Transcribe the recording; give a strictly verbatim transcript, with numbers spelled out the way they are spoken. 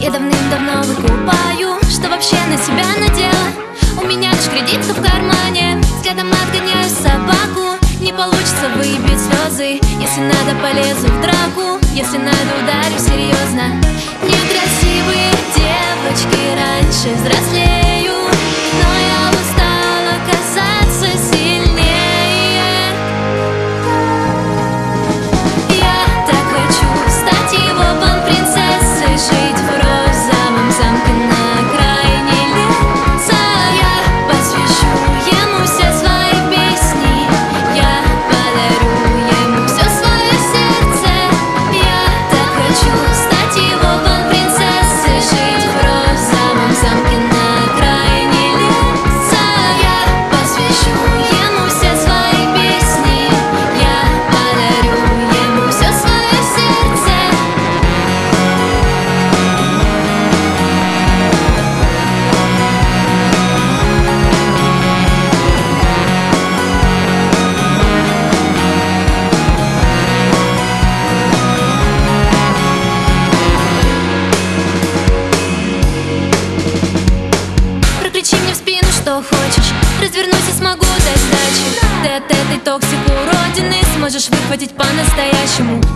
Я давным-давно выкупаю, что вообще на себя надела. У меня лишь кредитка в кармане, взглядом отгоняю собаку. Не получится выпить слезы, если надо полезу в драку, если надо ударю серьезно. Некрасивые девочки раньше взрослеют, но я устала казаться сильнее. Я так хочу стать его пан-принцессой, жить в розовом замке на окраине леса. Я посвящу ему все свои песни, я подарю ему все свое сердце. Я так хочу стать его пан-принцессой, жить в розовом замке на окраине леса. Я посвящу ему все свои песни, я подарю ему все свое сердце. Прокричи мне в спину, что хочешь, развернусь и смогу дать сдачи. Ты от этой токсик уродины сможешь выхватить по-настоящему.